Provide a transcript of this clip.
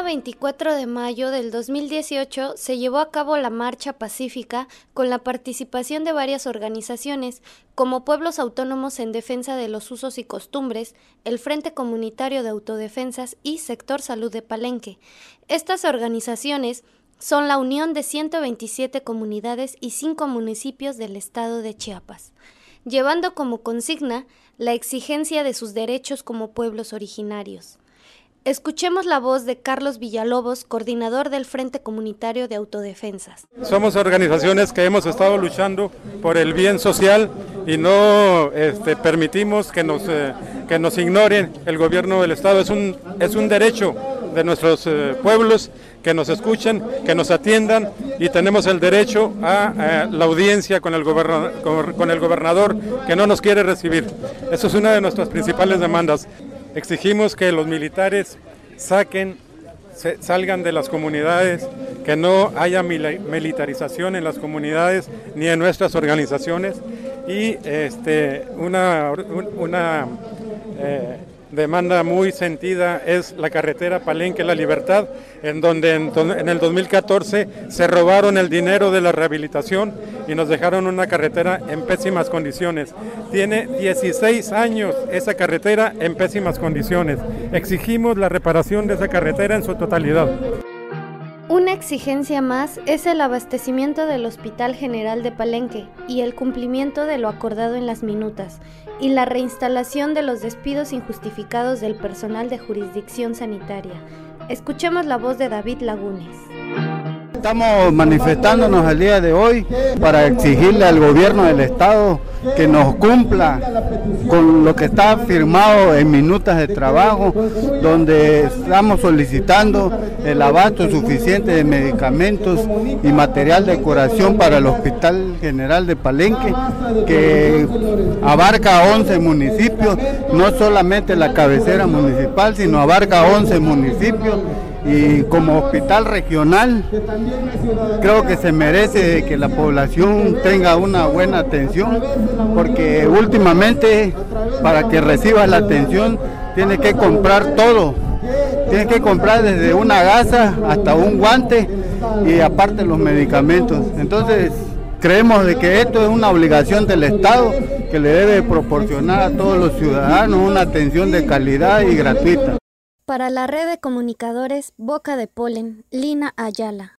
24 de mayo del 2018 se llevó a cabo la Marcha Pacífica con la participación de varias organizaciones, como Pueblos Autónomos en Defensa de los Usos y Costumbres, el Frente Comunitario de Autodefensas y Sector Salud de Palenque. Estas organizaciones son la unión de 127 comunidades y 5 municipios del estado de Chiapas, llevando como consigna la exigencia de sus derechos como pueblos originarios. Escuchemos la voz de Carlos Villalobos, coordinador del Frente Comunitario de Autodefensas. Somos organizaciones que hemos estado luchando por el bien social y no permitimos que nos ignoren el gobierno del estado. Es un derecho de nuestros pueblos que nos escuchen, que nos atiendan, y tenemos el derecho a la audiencia con el gobernador que no nos quiere recibir. Eso es una de nuestras principales demandas. Exigimos que los militares salgan de las comunidades, que no haya militarización en las comunidades ni en nuestras organizaciones, y una demanda muy sentida es la carretera Palenque-La Libertad, en donde en el 2014 se robaron el dinero de la rehabilitación y nos dejaron una carretera en pésimas condiciones. Tiene 16 años esa carretera en pésimas condiciones. Exigimos la reparación de esa carretera en su totalidad. Una exigencia más es el abastecimiento del Hospital General de Palenque y el cumplimiento de lo acordado en las minutas, y la reinstalación de los despidos injustificados del personal de jurisdicción sanitaria. Escuchemos la voz de David Lagunes. Estamos manifestándonos el día de hoy para exigirle al gobierno del estado que nos cumpla con lo que está firmado en minutas de trabajo, donde estamos solicitando el abasto suficiente de medicamentos y material de curación para el Hospital General de Palenque, que abarca 11 municipios, no solamente la cabecera municipal, sino abarca 11 municipios. Y como hospital regional, creo que se merece que la población tenga una buena atención, porque últimamente para que reciba la atención tiene que comprar todo, tiene que comprar desde una gasa hasta un guante y aparte los medicamentos. Entonces creemos de que esto es una obligación del Estado, que le debe proporcionar a todos los ciudadanos una atención de calidad y gratuita. Para la red de comunicadores Boca de Polen, Lina Ayala.